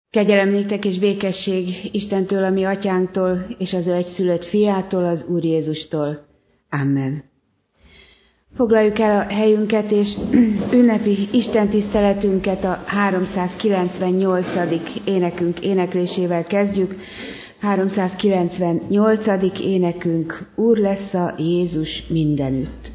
Kegyelem néktek és békesség Istentől, a mi atyánktól, és az ő egyszülött fiától, az Úr Jézustól. Amen. Foglaljuk el a helyünket, és ünnepi istentiszteletünket a 398. énekünk éneklésével kezdjük. 398. énekünk: Úr lesz a Jézus mindenütt.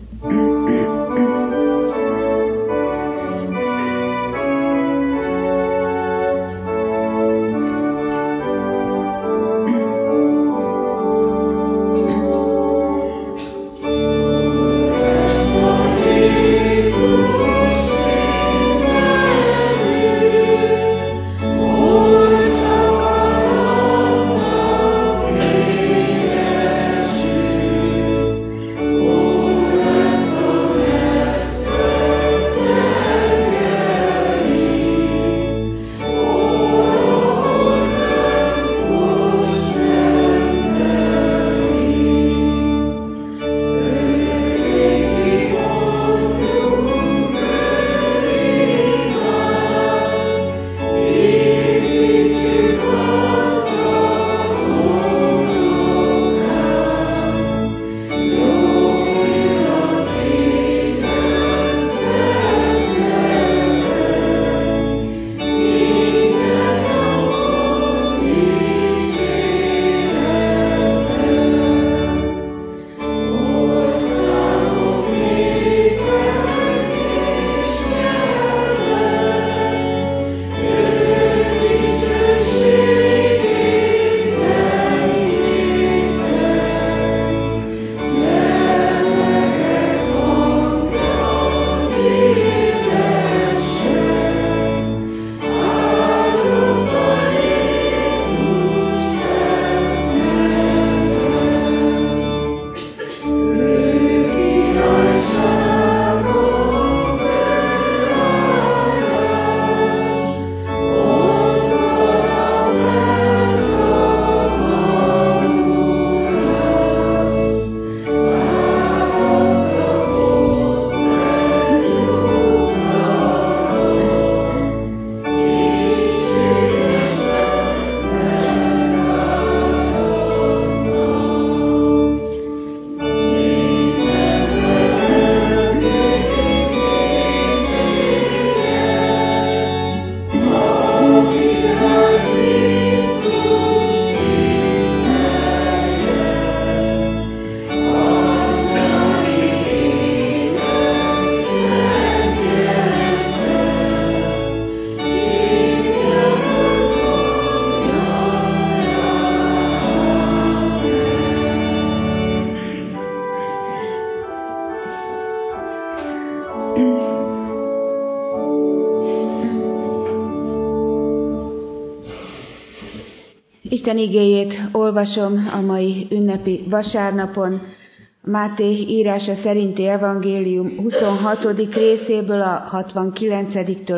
Isten igéjét olvasom a mai ünnepi vasárnapon, Máté írása szerinti evangélium 26. részéből, a 69-től a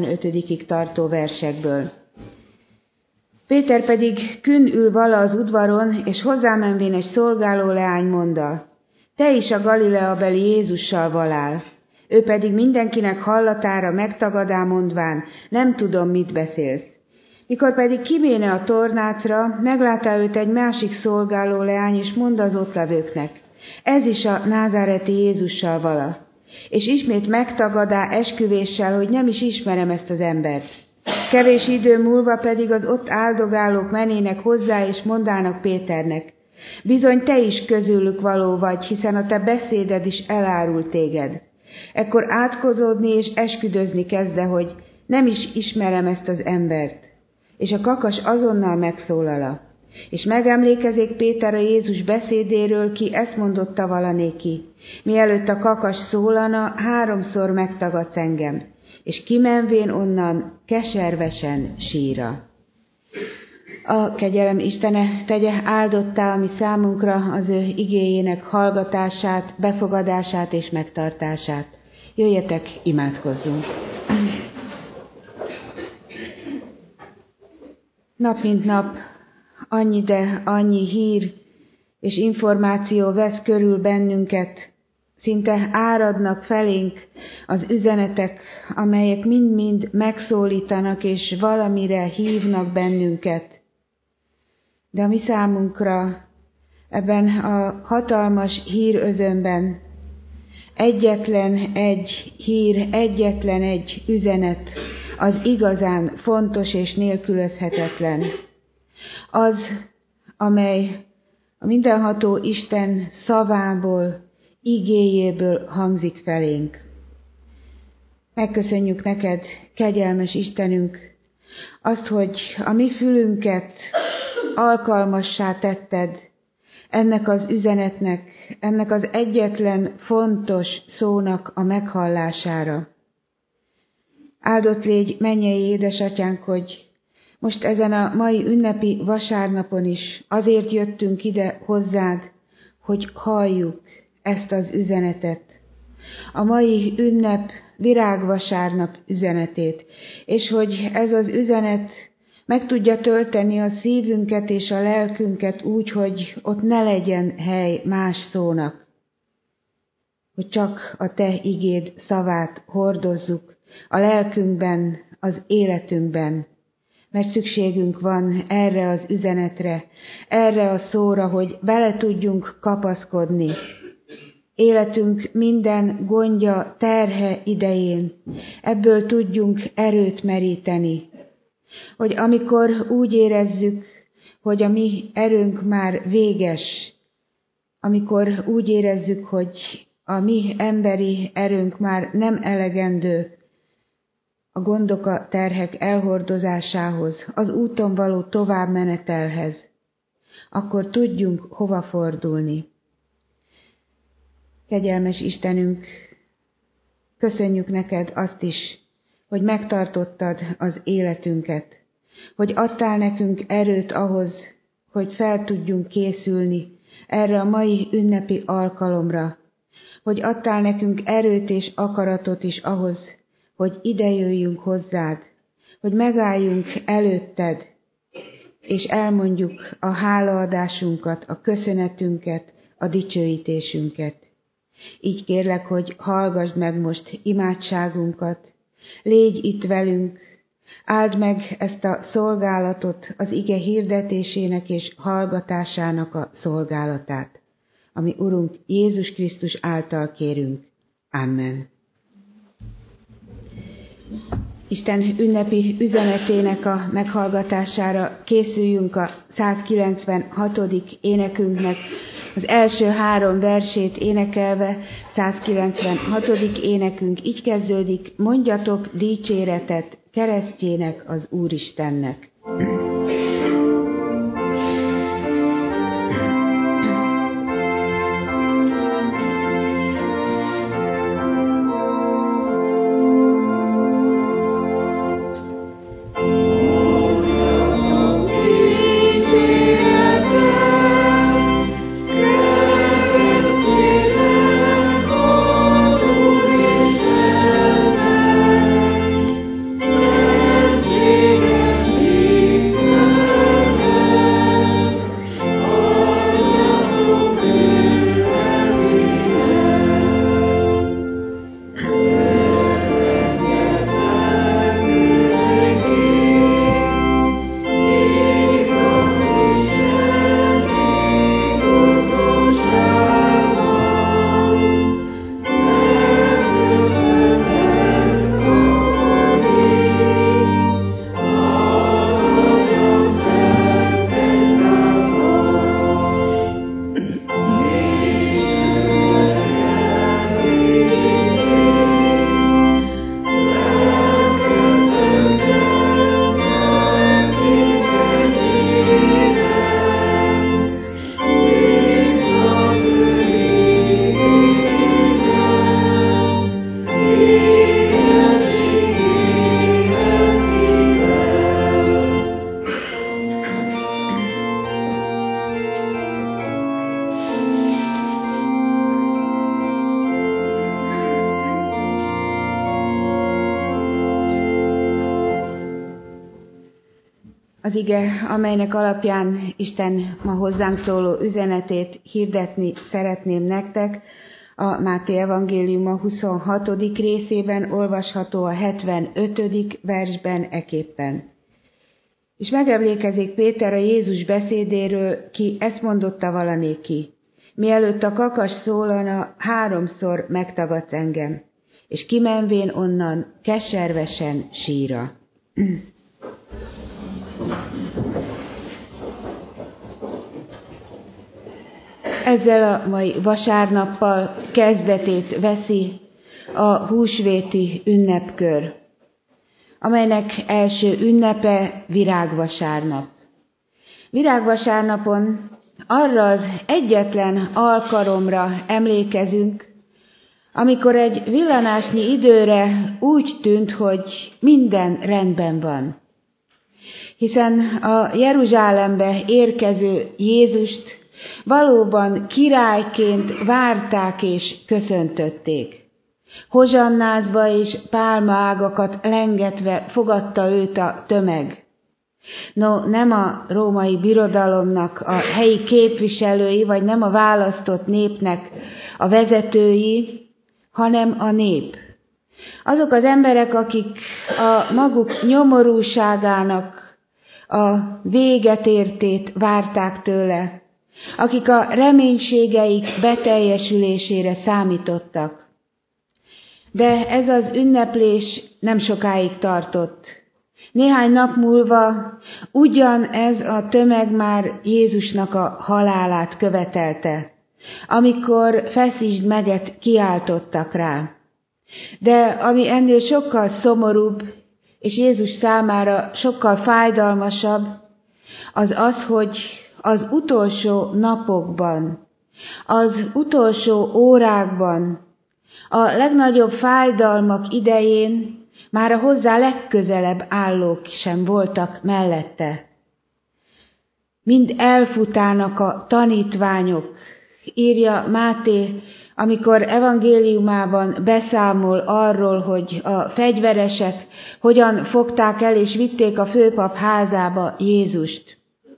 75. tartó versekből. Péter pedig künn ül vala az udvaron, és hozzámenvén egy szolgáló leány mondta: te is a Galileabeli Jézussal valál. Ő pedig mindenkinek hallatára megtagadá mondván: nem tudom, mit beszélsz. Mikor pedig kiméne a tornácra, meglátá őt egy másik szolgáló leány, és mond az ott levőknek: ez is a názáreti Jézussal vala. És ismét megtagadá esküvéssel, hogy nem is ismerem ezt az embert. Kevés idő múlva pedig az ott áldogálók menének hozzá, és mondának Péternek: bizony te is közülük való vagy, hiszen a te beszéded is elárul téged. Ekkor átkozódni és esküdözni kezdte, hogy nem is ismerem ezt az embert. És a kakas azonnal megszólala. És megemlékezik Péter a Jézus beszédéről, ki ezt mondotta valanéki: mielőtt a kakas szólana, 3-szor megtagadsz engem. És kimenvén onnan keservesen síra. A kegyelem Istene tegye áldottá a mi számunkra az ő igéjének hallgatását, befogadását és megtartását. Jöjjetek, imádkozzunk! Nap mint nap annyi hír és információ vesz körül bennünket, szinte áradnak felénk az üzenetek, amelyek mind-mind megszólítanak és valamire hívnak bennünket. De a mi számunkra ebben a hatalmas hírözönben egyetlen egy hír, egyetlen egy üzenet az igazán fontos és nélkülözhetetlen. Az, amely a mindenható Isten szavából, igéjéből hangzik felénk. Megköszönjük neked, kegyelmes Istenünk, azt, hogy a mi fülünket alkalmassá tetted ennek az üzenetnek, ennek az egyetlen fontos szónak a meghallására. Áldott légy mennyei édesatyánk, hogy most ezen a mai ünnepi vasárnapon is azért jöttünk ide hozzád, hogy halljuk ezt az üzenetet. A mai ünnep virágvasárnap üzenetét, és hogy ez az üzenet meg tudja tölteni a szívünket és a lelkünket úgy, hogy ott ne legyen hely más szónak. Hogy csak a te igéd szavát hordozzuk a lelkünkben, az életünkben, mert szükségünk van erre az üzenetre, erre a szóra, hogy bele tudjunk kapaszkodni. Életünk minden gondja, terhe idején ebből tudjunk erőt meríteni. Hogy amikor úgy érezzük, hogy a mi erőnk már véges, amikor úgy érezzük, hogy a mi emberi erőnk már nem elegendő a gondok, a terhek elhordozásához, az úton való továbbmenetelhez, akkor tudjunk hova fordulni. Kegyelmes Istenünk, köszönjük neked azt is, hogy megtartottad az életünket, hogy adtál nekünk erőt ahhoz, hogy fel tudjunk készülni erre a mai ünnepi alkalomra, hogy adtál nekünk erőt és akaratot is ahhoz, hogy idejöjjünk hozzád, hogy megálljunk előtted, és elmondjuk a hálaadásunkat, a köszönetünket, a dicsőítésünket. Így kérlek, hogy hallgasd meg most imádságunkat, légy itt velünk, áld meg ezt a szolgálatot, az ige hirdetésének és hallgatásának a szolgálatát, ami Urunk Jézus Krisztus által kérünk. Amen. Isten ünnepi üzenetének a meghallgatására készüljünk a 196. énekünknek, az első 3 versét énekelve. 196. énekünk így kezdődik: mondjatok dicséretet keresztjének, az Úristennek. Az ige, amelynek alapján Isten ma hozzánk szóló üzenetét hirdetni szeretném nektek, A Máté evangéliuma 26. részében olvasható a 75. versben eképpen. És megemlékezik Péter a Jézus beszédéről, ki ezt mondotta valanéki: mielőtt a kakas szólana, 3-szor megtagadsz engem, és kimenvén onnan keservesen síra. Ezzel a mai vasárnappal kezdetét veszi a húsvéti ünnepkör, amelynek első ünnepe Virágvasárnap. Virágvasárnapon arra az egyetlen alkalomra emlékezünk, amikor egy villanásnyi időre úgy tűnt, hogy minden rendben van. Hiszen a Jeruzsálembe érkező Jézust valóban királyként várták és köszöntötték. Hozsannázva és pálmaágakat lengetve fogadta őt a tömeg. No, nem a római birodalomnak a helyi képviselői, vagy nem a választott népnek a vezetői, hanem a nép. Azok az emberek, akik a maguk nyomorúságának a véget értét várták tőle, akik a reménységeik beteljesülésére számítottak. De ez az ünneplés nem sokáig tartott. Néhány nap múlva ugyanez a tömeg már Jézusnak a halálát követelte, amikor feszítsd meget kiáltottak rá. De ami ennél sokkal szomorúbb, és Jézus számára sokkal fájdalmasabb, az az, hogy az utolsó napokban, az utolsó órákban, a legnagyobb fájdalmak idején már a hozzá legközelebb állók sem voltak mellette. Mind elfutának a tanítványok, írja Máté, amikor evangéliumában beszámol arról, hogy a fegyveresek hogyan fogták el és vitték a főpap házába Jézust.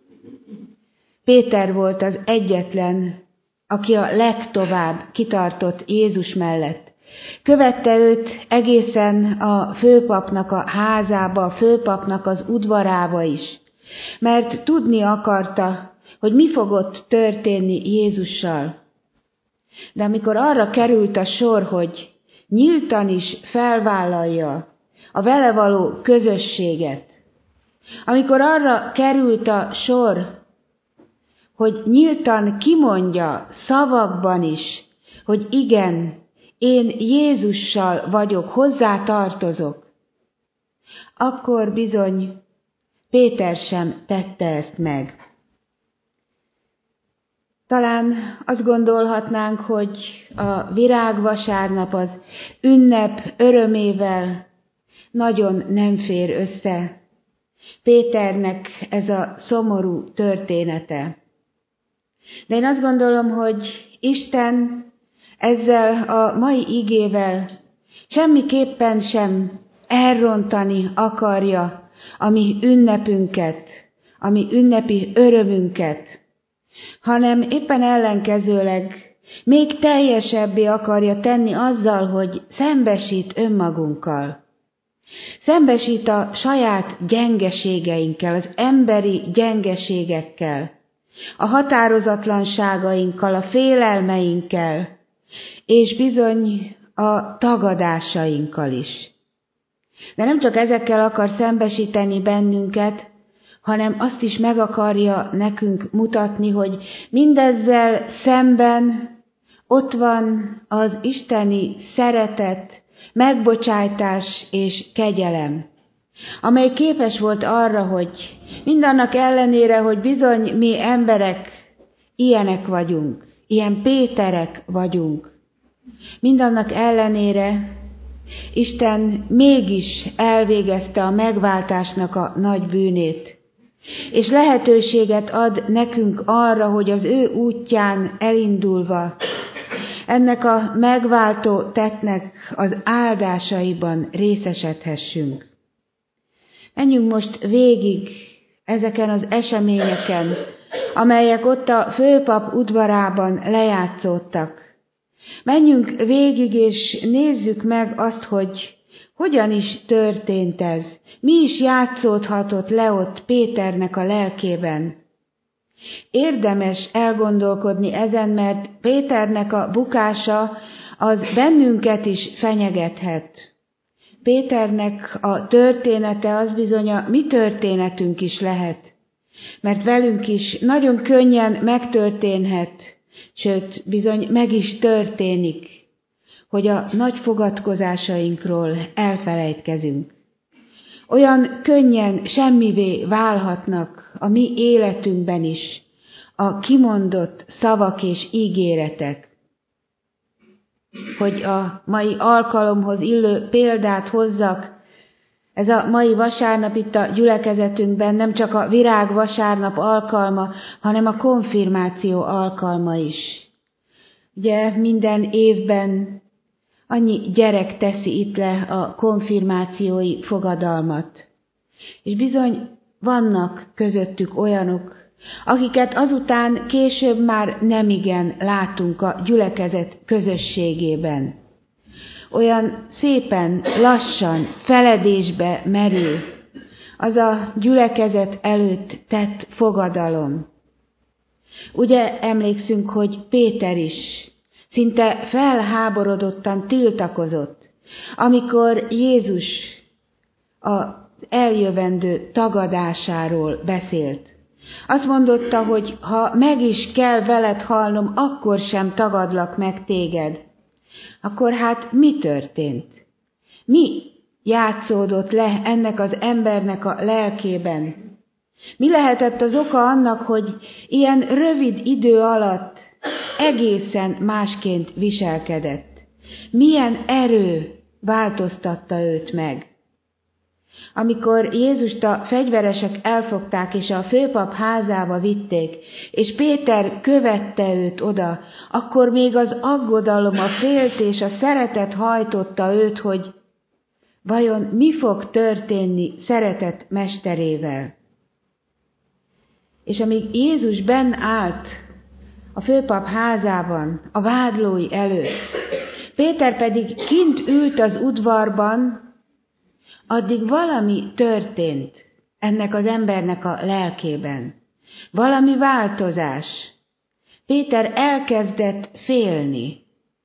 Péter volt az egyetlen, aki a legtovább kitartott Jézus mellett. Követte őt egészen a főpapnak a házába, a főpapnak az udvarába is, mert tudni akarta, hogy mi fogott történni Jézussal. De amikor arra került a sor, hogy nyíltan is felvállalja a vele való közösséget, amikor arra került a sor, hogy nyíltan kimondja szavakban is, hogy igen, én Jézussal vagyok, hozzá tartozok, akkor bizony Péter sem tette ezt meg. Talán azt gondolhatnánk, hogy a virágvasárnap az ünnep örömével nagyon nem fér össze Péternek ez a szomorú története. De én azt gondolom, hogy Isten ezzel a mai igével semmiképpen sem elrontani akarja a mi ünnepünket, a mi ünnepi örömünket, hanem éppen ellenkezőleg még teljesebbé akarja tenni azzal, hogy szembesít önmagunkkal. Szembesít a saját gyengeségeinkkel, az emberi gyengeségekkel, a határozatlanságainkkal, a félelmeinkkel, és bizony a tagadásainkkal is. De nem csak ezekkel akar szembesíteni bennünket, hanem azt is meg akarja nekünk mutatni, hogy mindezzel szemben ott van az isteni szeretet, megbocsájtás és kegyelem, amely képes volt arra, hogy mindannak ellenére, hogy bizony mi emberek ilyenek vagyunk, ilyen Péterek vagyunk, mindannak ellenére Isten mégis elvégezte a megváltásnak a nagy bűnét, és lehetőséget ad nekünk arra, hogy az ő útján elindulva ennek a megváltó tettnek az áldásaiban részesedhessünk. Menjünk most végig ezeken az eseményeken, amelyek ott a főpap udvarában lejátszódtak. Menjünk végig, és nézzük meg azt, hogy hogyan is történt ez. Mi is játszódhatott le ott Péternek a lelkében. Érdemes elgondolkodni ezen, mert Péternek a bukása az bennünket is fenyegethet. Péternek a története az bizony a mi történetünk is lehet, mert velünk is nagyon könnyen megtörténhet, sőt, bizony meg is történik, hogy a nagy fogadkozásainkról elfelejtkezünk. Olyan könnyen semmivé válhatnak a mi életünkben is a kimondott szavak és ígéretek. Hogy a mai alkalomhoz illő példát hozzak, ez a mai vasárnap itt a gyülekezetünkben nem csak a virág vasárnap alkalma, hanem a konfirmáció alkalma is. Ugye minden évben annyi gyerek teszi itt le a konfirmációi fogadalmat. És bizony vannak közöttük olyanok, akiket azután később már nemigen látunk a gyülekezet közösségében. Olyan szépen, lassan, feledésbe merül az a gyülekezet előtt tett fogadalom. Ugye emlékszünk, hogy Péter is szinte felháborodottan tiltakozott, amikor Jézus az eljövendő tagadásáról beszélt. Azt mondotta, hogy ha meg is kell veled halnom, akkor sem tagadlak meg téged. Akkor hát mi történt? Mi játszódott le ennek az embernek a lelkében? Mi lehetett az oka annak, hogy ilyen rövid idő alatt egészen másként viselkedett? Milyen erő változtatta őt meg? Amikor Jézust a fegyveresek elfogták és a főpap házába vitték, és Péter követte őt oda, akkor még az aggodalom, a féltés, a szeretet hajtotta őt, hogy vajon mi fog történni szeretett mesterével. És amíg Jézus benn állt a főpap házában, a vádlói előtt, Péter pedig kint ült az udvarban, addig valami történt ennek az embernek a lelkében. Valami változás. Péter elkezdett félni.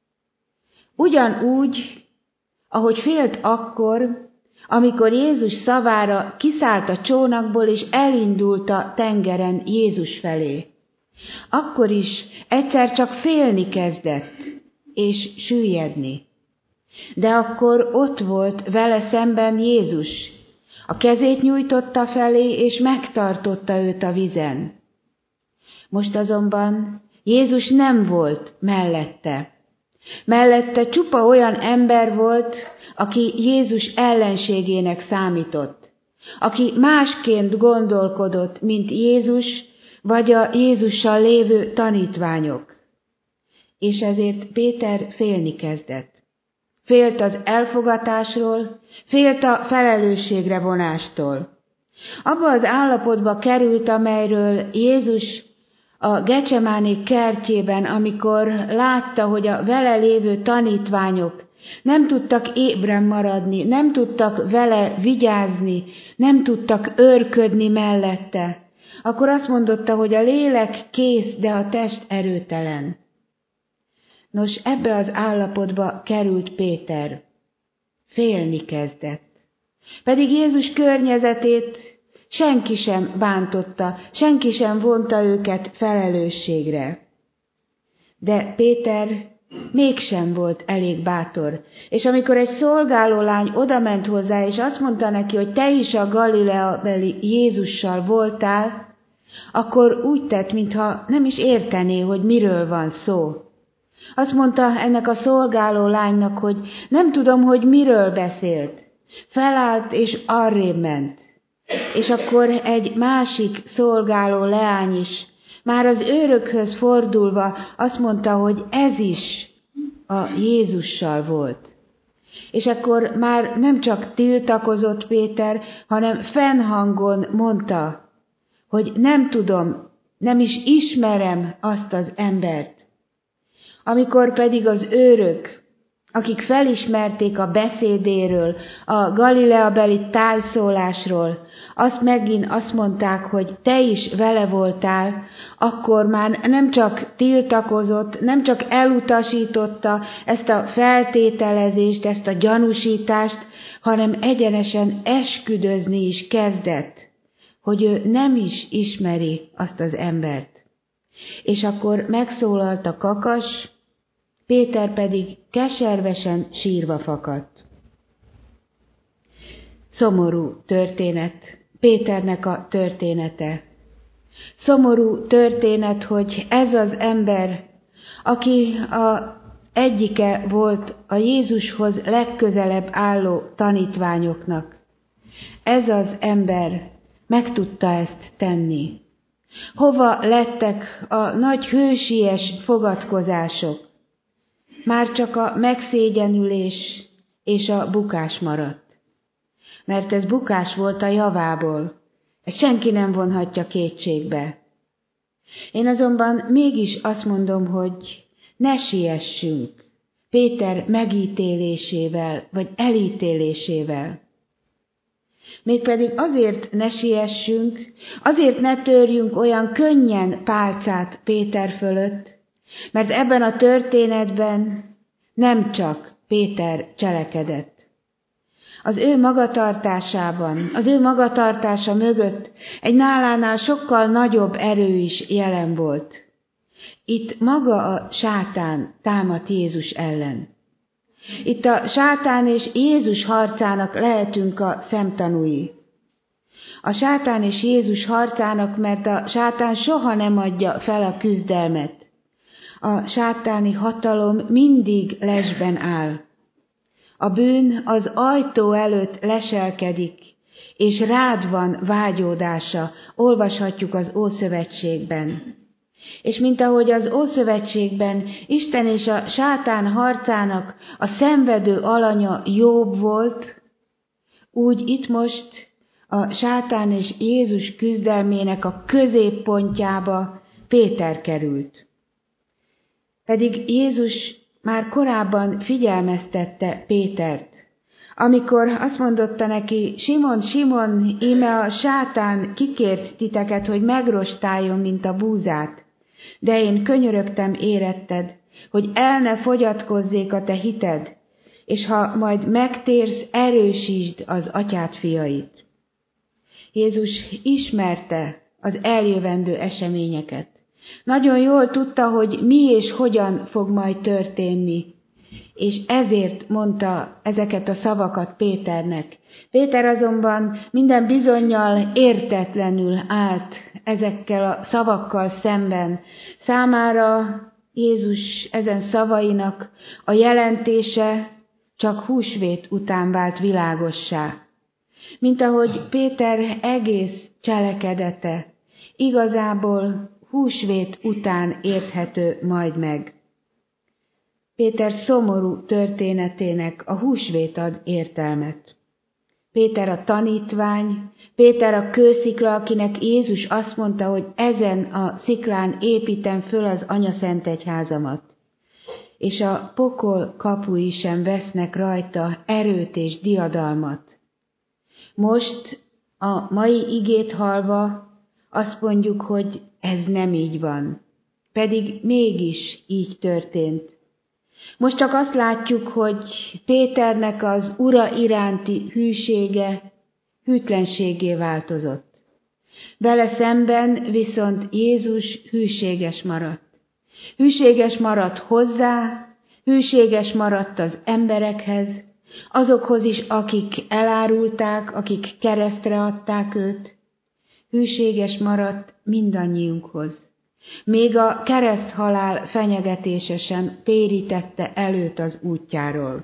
Ugyanúgy, ahogy félt akkor, amikor Jézus szavára kiszállt a csónakból és elindult a tengeren Jézus felé. Akkor is egyszer csak félni kezdett, és süllyedni. De akkor ott volt vele szemben Jézus. A kezét nyújtotta felé, és megtartotta őt a vizen. Most azonban Jézus nem volt mellette. Mellette csupa olyan ember volt, aki Jézus ellenségének számított, aki másként gondolkodott, mint Jézus, vagy a Jézussal lévő tanítványok. És ezért Péter félni kezdett. Félt az elfogatásról, félt a felelősségre vonástól. Abba az állapotba került, amelyről Jézus a Gecsemáné kertjében, amikor látta, hogy a vele lévő tanítványok nem tudtak ébren maradni, nem tudtak vele vigyázni, nem tudtak őrködni mellette, akkor azt mondotta, hogy a lélek kész, de a test erőtelen. Nos, ebbe az állapotba került Péter. Félni kezdett. Pedig Jézus környezetét senki sem bántotta, senki sem vonta őket felelősségre. De Péter mégsem volt elég bátor, és amikor egy szolgálólány odament hozzá, és azt mondta neki, hogy te is a Galileabeli Jézussal voltál, akkor úgy tett, mintha nem is értené, hogy miről van szó. Azt mondta ennek a szolgáló lánynak, hogy nem tudom, hogy miről beszélt. Felállt és arrébb ment. És akkor egy másik szolgáló leány is, már az őrökhöz fordulva azt mondta, hogy ez is a Jézussal volt. És akkor már nem csak tiltakozott Péter, hanem fennhangon mondta, hogy nem tudom, nem is ismerem azt az embert. Amikor pedig az őrök, akik felismerték a beszédéről, a Galileabeli tájszólásról, azt mondták, hogy te is vele voltál, akkor már nem csak tiltakozott, nem csak elutasította ezt a feltételezést, ezt a gyanúsítást, hanem egyenesen esküdözni is kezdett, hogy ő nem is ismeri azt az embert. És akkor megszólalt a kakas, Péter pedig keservesen sírva fakadt. Szomorú történet, Péternek a története. Szomorú történet, hogy ez az ember, aki egyike volt a Jézushoz legközelebb álló tanítványoknak, ez az ember meg tudta ezt tenni. Hova lettek a nagy hősies fogadkozások? Már csak a megszégyenülés és a bukás maradt. Mert ez bukás volt a javából, ezt senki nem vonhatja kétségbe. Én azonban mégis azt mondom, hogy ne siessünk Péter megítélésével vagy elítélésével. Mégpedig azért ne siessünk, azért ne törjünk olyan könnyen pálcát Péter fölött, mert ebben a történetben nem csak Péter cselekedett. Az ő magatartásában, az ő magatartása mögött egy nálánál sokkal nagyobb erő is jelen volt. Itt maga a sátán támadt Jézus ellen. Itt a sátán és Jézus harcának lehetünk a szemtanúi. A sátán és Jézus harcának, mert a sátán soha nem adja fel a küzdelmet. A sátáni hatalom mindig lesben áll. A bűn az ajtó előtt leselkedik, és rád van vágyódása, olvashatjuk az Ószövetségben. És mint ahogy az Ószövetségben Isten és a sátán harcának a szenvedő alanya Jobb volt, úgy itt most a sátán és Jézus küzdelmének a középpontjába Péter került. Pedig Jézus már korábban figyelmeztette Pétert, amikor azt mondotta neki, Simon, Simon, íme a sátán kikért titeket, hogy megrostáljon, mint a búzát, de én könyörögtem éretted, hogy el ne fogyatkozzék a te hited, és ha majd megtérsz, erősítsd az atyád fiait. Jézus ismerte az eljövendő eseményeket. Nagyon jól tudta, hogy mi és hogyan fog majd történni, és ezért mondta ezeket a szavakat Péternek. Péter azonban minden bizonnyal értetlenül állt ezekkel a szavakkal szemben. Számára Jézus ezen szavainak a jelentése csak húsvét után vált világossá. Mint ahogy Péter egész cselekedete igazából húsvét után érthető majd meg. Péter szomorú történetének a húsvét ad értelmet. Péter a tanítvány, Péter a kőszikla, akinek Jézus azt mondta, hogy ezen a sziklán építem föl az anyaszentegyházamat, és a pokol kapui sem vesznek rajta erőt és diadalmat. Most a mai igét hallva azt mondjuk, hogy ez nem így van, pedig mégis így történt. Most csak azt látjuk, hogy Péternek az Ura iránti hűsége hűtlenségé változott. Vele szemben viszont Jézus hűséges maradt. Hűséges maradt hozzá, hűséges maradt az emberekhez, azokhoz is, akik elárulták, akik keresztre adták őt. Hűséges maradt mindannyiunkhoz. Még a kereszthalál fenyegetése sem térítette előt az útjáról.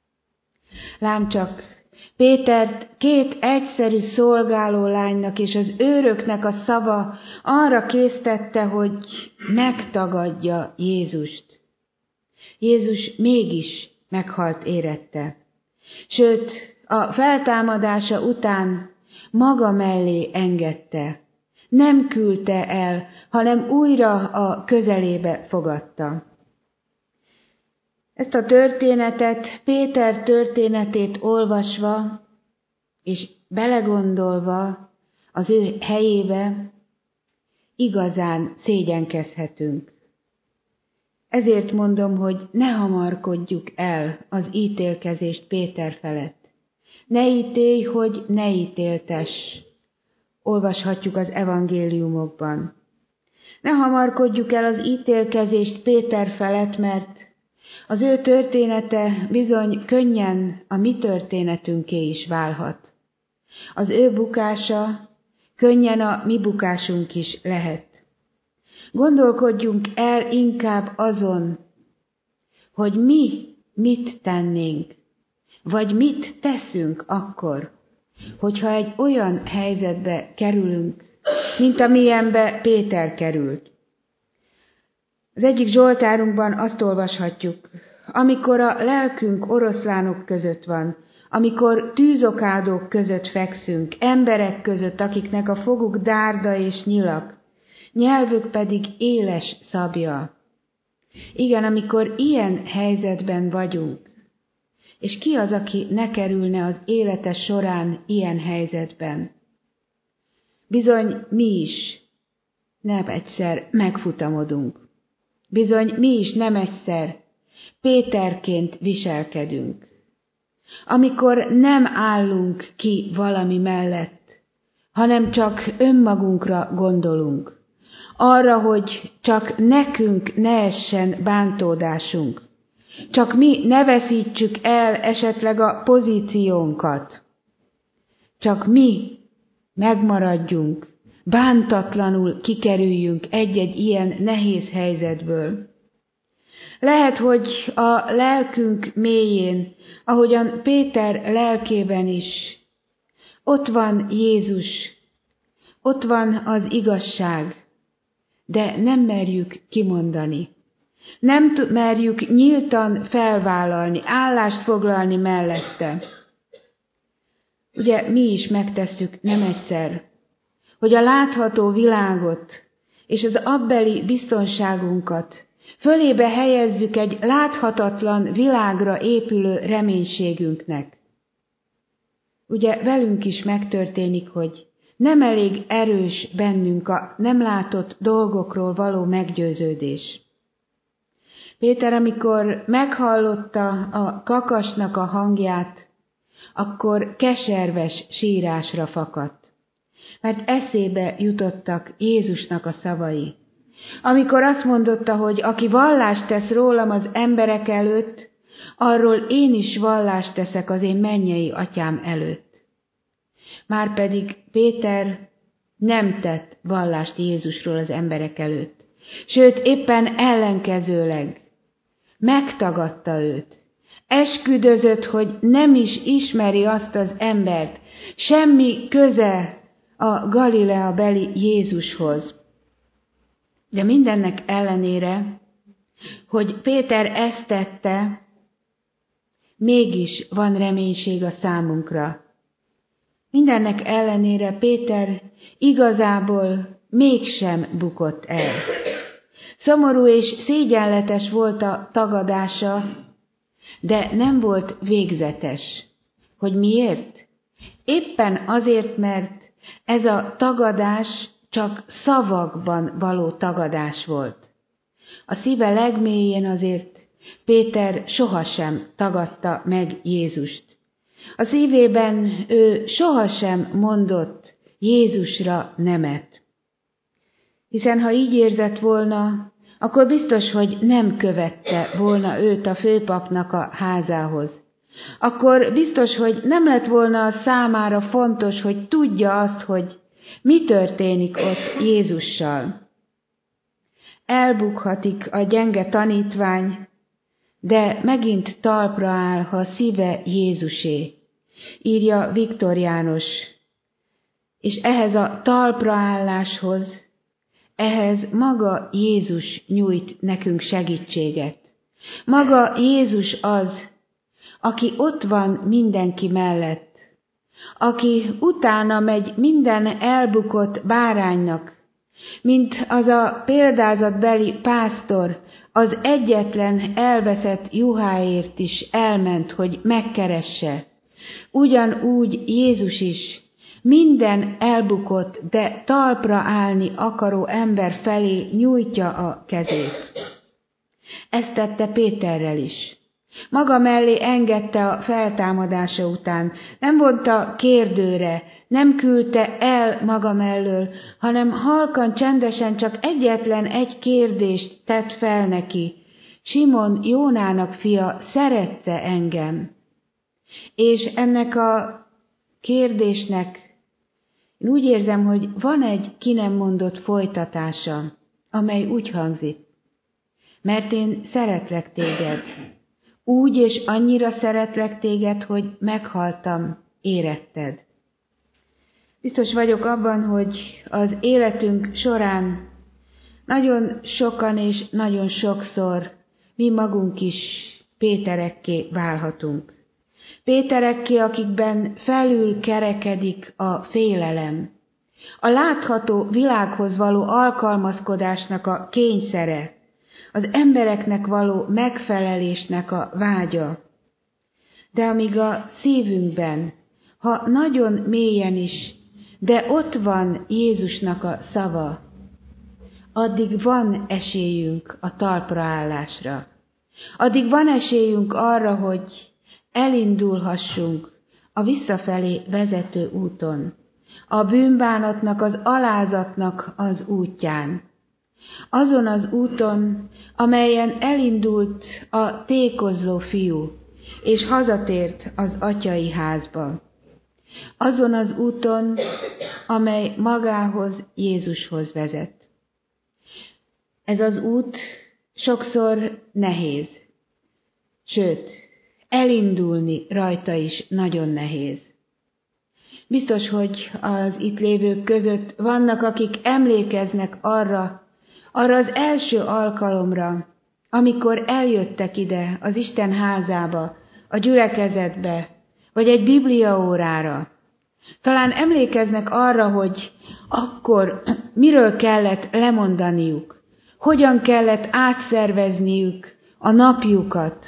Lám csak Pétert két egyszerű szolgáló lánynak és az őröknek a szava arra késztette, hogy megtagadja Jézust. Jézus mégis meghalt érette. Sőt, a feltámadása után maga mellé engedte. Nem küldte el, hanem újra a közelébe fogadta. Ezt a történetet, Péter történetét olvasva és belegondolva az ő helyébe, igazán szégyenkezhetünk. Ezért mondom, hogy ne hamarkodjuk el az ítélkezést Péter felett. Ne ítélj, hogy ne ítéltess. Olvashatjuk az evangéliumokban. Ne hamarkodjuk el az ítélkezést Péter felett, mert az ő története bizony könnyen a mi történetünké is válhat. Az ő bukása könnyen a mi bukásunk is lehet. Gondolkodjunk el inkább azon, hogy mi mit tennénk, vagy mit teszünk akkor, hogyha egy olyan helyzetbe kerülünk, mint amilyenbe Péter került. Az egyik zsoltárunkban azt olvashatjuk, amikor a lelkünk oroszlánok között van, amikor tűzokádók között fekszünk, emberek között, akiknek a foguk dárda és nyilak, nyelvük pedig éles szabja. Igen, amikor ilyen helyzetben vagyunk, és ki az, aki ne kerülne az élete során ilyen helyzetben? Bizony mi is nem egyszer megfutamodunk. Bizony mi is nem egyszer Péterként viselkedünk. Amikor nem állunk ki valami mellett, hanem csak önmagunkra gondolunk. Arra, hogy csak nekünk ne essen bántódásunk. Csak mi ne veszítsük el esetleg a pozíciónkat. Csak mi megmaradjunk, bántatlanul kikerüljünk egy-egy ilyen nehéz helyzetből. Lehet, hogy a lelkünk mélyén, ahogyan Péter lelkében is, ott van Jézus, ott van az igazság, de nem merjük kimondani. Nem merjük nyíltan felvállalni, állást foglalni mellette. Ugye mi is megtesszük nem egyszer, hogy a látható világot és az abbeli biztonságunkat fölébe helyezzük egy láthatatlan világra épülő reménységünknek. Ugye velünk is megtörténik, hogy nem elég erős bennünk a nem látott dolgokról való meggyőződés. Péter, amikor meghallotta a kakasnak a hangját, akkor keserves sírásra fakadt, mert eszébe jutottak Jézusnak a szavai. Amikor azt mondotta, hogy aki vallást tesz rólam az emberek előtt, arról én is vallást teszek az én mennyei atyám előtt. Márpedig Péter nem tett vallást Jézusról az emberek előtt, sőt éppen ellenkezőleg megtagadta őt. Esküdözött, hogy nem is ismeri azt az embert, semmi köze a Galilea beli Jézushoz. De mindennek ellenére, hogy Péter ezt tette, mégis van reménység a számunkra. Mindennek ellenére Péter igazából mégsem bukott el. Szomorú és szégyenletes volt a tagadása, de nem volt végzetes. Hogy miért? Éppen azért, mert ez a tagadás csak szavakban való tagadás volt. A szíve legmélyén azért Péter sohasem tagadta meg Jézust. A szívében ő sohasem mondott Jézusra nemet. Hiszen ha így érzett volna, akkor biztos, hogy nem követte volna őt a főpapnak a házához. Akkor biztos, hogy nem lett volna számára fontos, hogy tudja azt, hogy mi történik ott Jézussal. Elbukhatik a gyenge tanítvány, de megint talpra áll, ha szíve Jézusé, írja Viktor János. És ehhez a talpraálláshoz, ehhez maga Jézus nyújt nekünk segítséget. Maga Jézus az, aki ott van mindenki mellett, aki utána megy minden elbukott báránynak, Mint az a példázatbeli pásztor az egyetlen elveszett juháért is elment, hogy megkeresse, ugyanúgy Jézus is minden elbukott, de talpra állni akaró ember felé nyújtja a kezét. Ezt tette Péterrel is. Maga mellé engedte a feltámadása után, nem vonta kérdőre, nem küldte el maga mellől, hanem halkan, csendesen csak egyetlen egy kérdést tett fel neki. Simon, Jónának fia, szerette engem? És ennek a kérdésnek én úgy érzem, hogy van egy ki nem mondott folytatása, amely úgy hangzik: mert én szeretlek téged. Úgy és annyira szeretlek téged, hogy meghaltam éretted. Biztos vagyok abban, hogy az életünk során nagyon sokan és nagyon sokszor mi magunk is Péterekké válhatunk. Péterekké, akikben felül kerekedik a félelem, a látható világhoz való alkalmazkodásnak a kényszere, az embereknek való megfelelésnek a vágya. De amíg a szívünkben, ha nagyon mélyen is, de ott van Jézusnak a szava, addig van esélyünk a talpraállásra. Addig van esélyünk arra, hogy elindulhassunk a visszafelé vezető úton, a bűnbánatnak, az alázatnak az útján. Azon az úton, amelyen elindult a tékozló fiú, és hazatért az atyai házba. Azon az úton, amely magához, Jézushoz vezet. Ez az út sokszor nehéz, sőt, elindulni rajta is nagyon nehéz. Biztos, hogy az itt lévők között vannak, akik emlékeznek arra az első alkalomra, amikor eljöttek ide az Isten házába, a gyülekezetbe, vagy egy bibliaórára. Talán emlékeznek arra, hogy akkor miről kellett lemondaniuk, hogyan kellett átszervezniük a napjukat,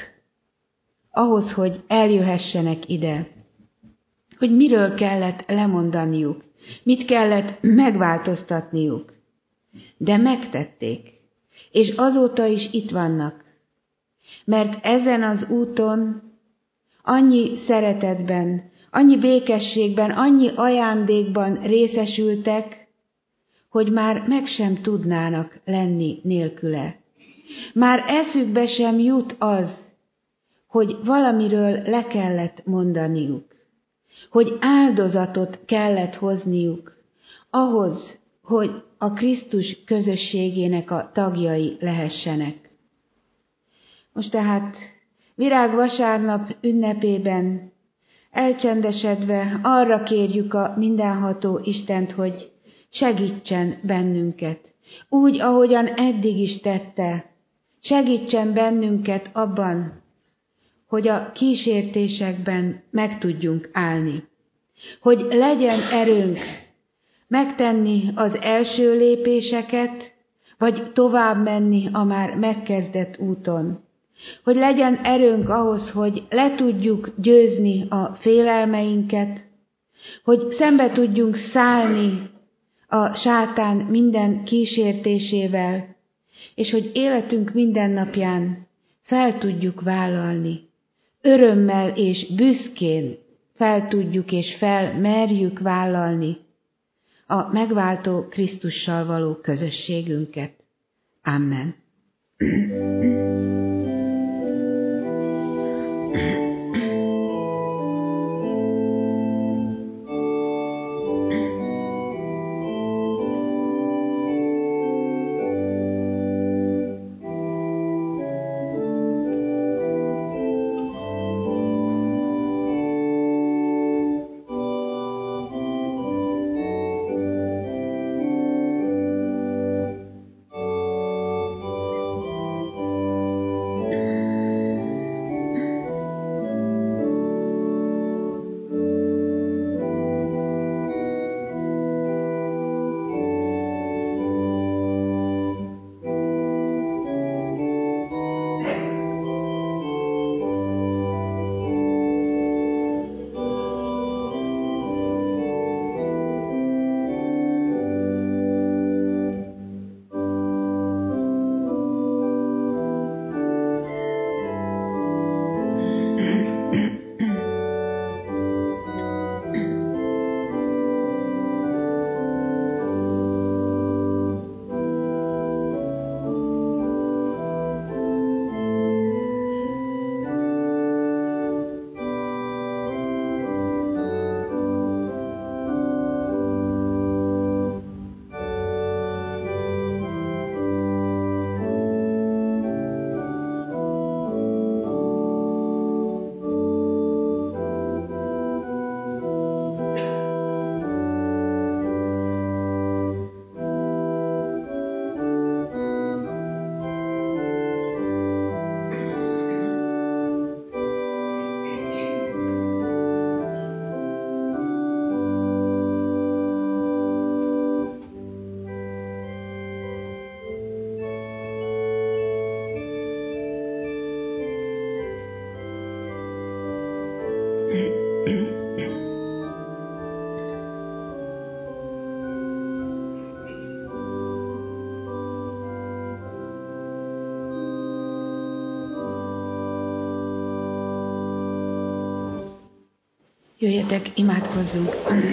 ahhoz, hogy eljöhessenek ide. Hogy miről kellett lemondaniuk, mit kellett megváltoztatniuk. De megtették, és azóta is itt vannak. Mert ezen az úton annyi szeretetben, annyi békességben, annyi ajándékban részesültek, hogy már meg sem tudnának lenni nélküle. Már eszükbe sem jut az, hogy valamiről le kellett mondaniuk, hogy áldozatot kellett hozniuk ahhoz, hogy a Krisztus közösségének a tagjai lehessenek. Most tehát Virágvasárnap ünnepében elcsendesedve arra kérjük a mindenható Istent, hogy segítsen bennünket, úgy, ahogyan eddig is tette, segítsen bennünket abban, hogy a kísértésekben meg tudjunk állni, hogy legyen erőnk megtenni az első lépéseket, vagy tovább menni a már megkezdett úton. Hogy legyen erőnk ahhoz, hogy le tudjuk győzni a félelmeinket, hogy szembe tudjunk szállni a sátán minden kísértésével, és hogy életünk mindennapján fel tudjuk vállalni, örömmel és büszkén fel tudjuk és felmerjük vállalni a megváltó Krisztussal való közösségünket. Amen. Jöjjetek, imádkozzunk!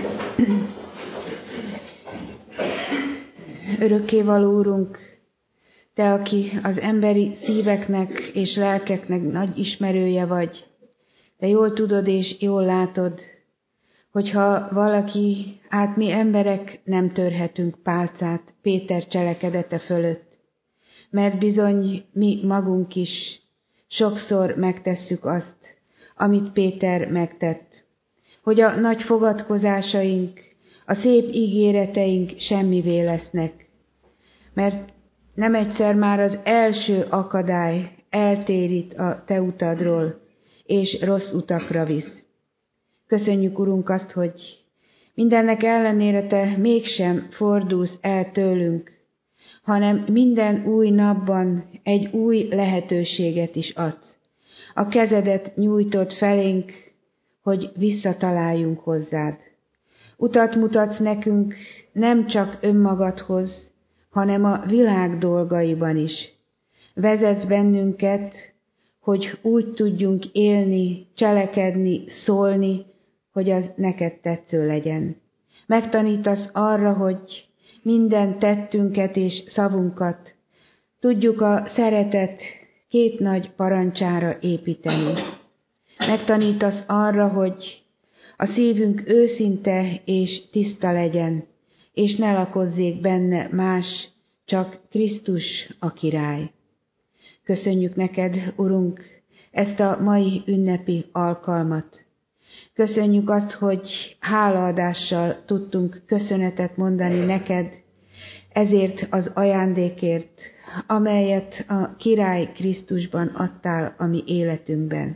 Örökkévaló Úrunk, Te, aki az emberi szíveknek és lelkeknek nagy ismerője vagy, Te jól tudod és jól látod, hogyha valaki, mi emberek nem törhetünk pálcát Péter cselekedete fölött, mert bizony mi magunk is sokszor megtesszük azt, amit Péter megtett, hogy a nagy fogadkozásaink, a szép ígéreteink semmivé lesznek, mert nem egyszer már az első akadály eltérít a Te utadról, és rossz utakra visz. Köszönjük, Urunk, azt, hogy mindennek ellenére Te mégsem fordulsz el tőlünk, hanem minden új napban egy új lehetőséget is adsz. A kezedet nyújtod felénk, hogy visszataláljunk hozzád. Utat mutatsz nekünk nem csak önmagadhoz, hanem a világ dolgaiban is. Vezetsz bennünket, hogy úgy tudjunk élni, cselekedni, szólni, hogy az neked tetsző legyen. Megtanítasz arra, hogy minden tettünket és szavunkat tudjuk a szeretet két nagy parancsára építeni. Megtanítasz arra, hogy a szívünk őszinte és tiszta legyen, és ne lakozzék benne más, csak Krisztus a király. Köszönjük neked, Urunk, ezt a mai ünnepi alkalmat. Köszönjük azt, hogy hálaadással tudtunk köszönetet mondani neked, ezért az ajándékért, amelyet a király Krisztusban adtál a mi életünkben.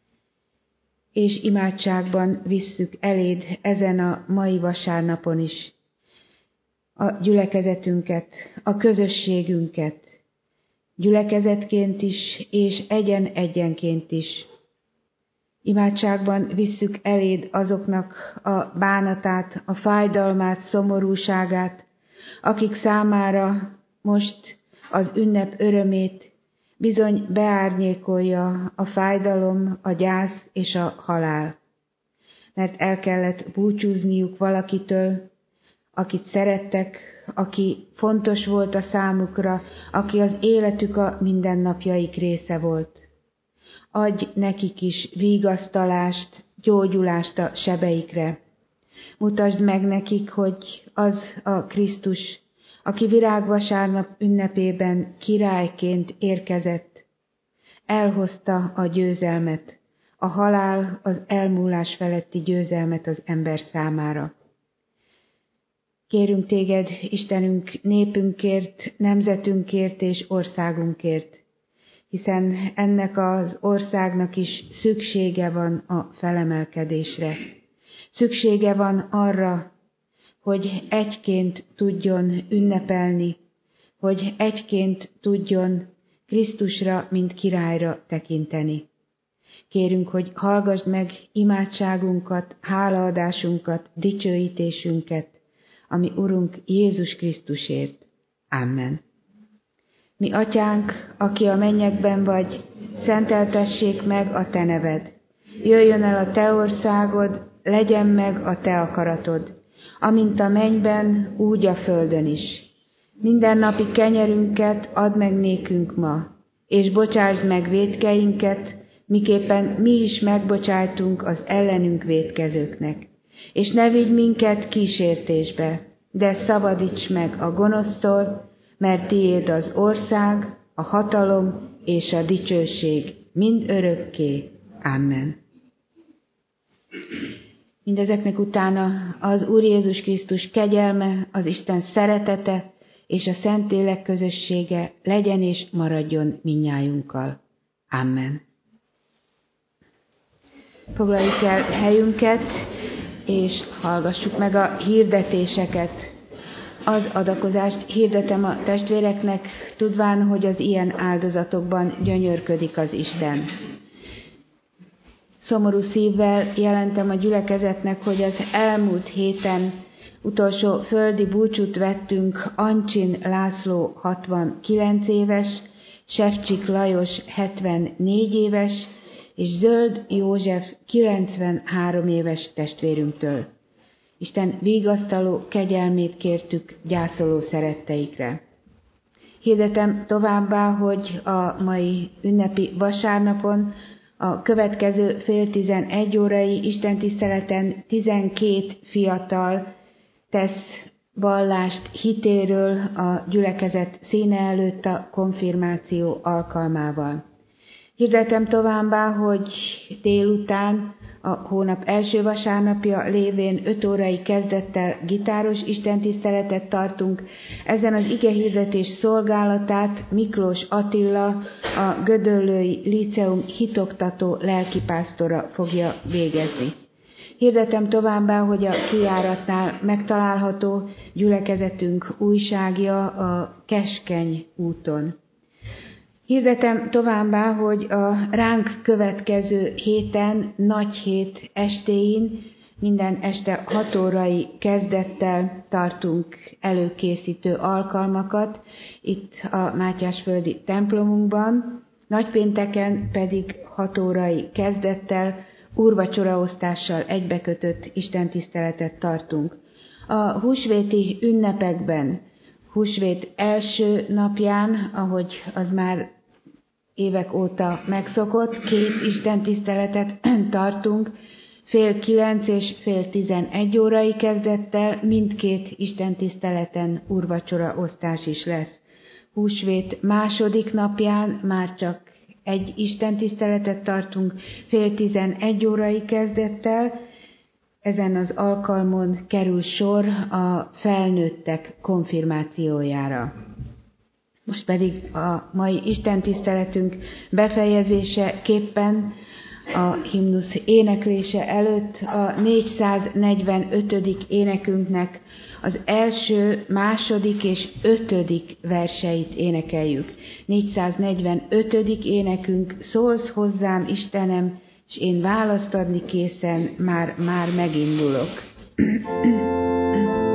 És imádságban visszük eléd ezen a mai vasárnapon is a gyülekezetünket, a közösségünket, gyülekezetként is és egyenként is. Imádságban visszük eléd azoknak a bánatát, a fájdalmát, szomorúságát, akik számára most az ünnep örömét bizony beárnyékolja a fájdalom, a gyász és a halál. Mert el kellett búcsúzniuk valakitől, akit szerettek, aki fontos volt a számukra, aki az életük a mindennapjaik része volt. Adj nekik is vigasztalást, gyógyulást a sebeikre. Mutasd meg nekik, hogy az a Krisztus, aki virágvasárnap ünnepében királyként érkezett, elhozta a győzelmet, a halál, az elmúlás feletti győzelmet az ember számára. Kérünk téged, Istenünk, népünkért, nemzetünkért és országunkért, hiszen ennek az országnak is szüksége van a felemelkedésre. Szüksége van arra, hogy egyként tudjon ünnepelni, hogy egyként tudjon Krisztusra, mint királyra tekinteni. Kérünk, hogy hallgassd meg imádságunkat, hálaadásunkat, dicsőítésünket, ami Urunk Jézus Krisztusért. Amen. Mi Atyánk, aki a mennyekben vagy, szenteltessék meg a Te neved. Jöjjön el a Te országod, legyen meg a Te akaratod, amint a mennyben, úgy a földön is. Mindennapi kenyerünket add meg nékünk ma, és bocsásd meg vétkeinket, miképpen mi is megbocsájtunk az ellenünk vétkezőknek. És ne vigy minket kísértésbe, de szabadíts meg a gonosztól, mert tiéd az ország, a hatalom és a dicsőség mind örökké. Amen. Mindezeknek utána az Úr Jézus Krisztus kegyelme, az Isten szeretete és a Szentlélek közössége legyen és maradjon mindnyájunkkal. Amen. Foglaljuk el helyünket, és hallgassuk meg a hirdetéseket. Az adakozást hirdetem a testvéreknek, tudván, hogy az ilyen áldozatokban gyönyörködik az Isten. Szomorú szívvel jelentem a gyülekezetnek, hogy az elmúlt héten utolsó földi búcsút vettünk Ancsin László 69 éves, Sefcsik Lajos 74 éves, és Zöld József 93 éves testvérünktől. Isten vigasztaló kegyelmét kértük gyászoló szeretteikre. Hirdetem továbbá, hogy a mai ünnepi vasárnapon a következő 10:30 istentiszteleten 12 fiatal tesz vallást hitéről a gyülekezet színe előtt a konfirmáció alkalmával. Hirdetem továbbá, hogy délután a hónap első vasárnapja lévén 5 órai kezdettel gitáros istentiszteletet tartunk. Ezen az igehirdetés szolgálatát Miklós Attila, a Gödöllői Líceum hitoktató lelkipásztora fogja végezni. Hirdetem továbbá, hogy a kijáratnál megtalálható gyülekezetünk újságja a Keskeny úton. Hirdetem továbbá, hogy a ránk következő héten, nagy hét estéin, minden este 6 órai kezdettel tartunk előkészítő alkalmakat itt a Mátyásföldi templomunkban, nagypénteken pedig 6 órai kezdettel úrvacsoraosztással egybekötött istentiszteletet tartunk. A húsvéti ünnepekben, húsvét első napján, ahogy az már évek óta megszokott, 2 istentiszteletet tartunk, 8:30 és 10:30 órai kezdettel, mindkét istentiszteleten úrvacsoraosztás is lesz. Húsvét második napján már csak egy istentiszteletet tartunk 10:30 órai kezdettel. Ezen az alkalmon kerül sor a felnőttek konfirmációjára. Most pedig a mai istentiszteletünk befejezéseképpen a himnusz éneklése előtt a 445. énekünknek az első, második és 5. verseit énekeljük. 445. énekünk: szólsz hozzám, Istenem, és én választ adni készen, már megindulok.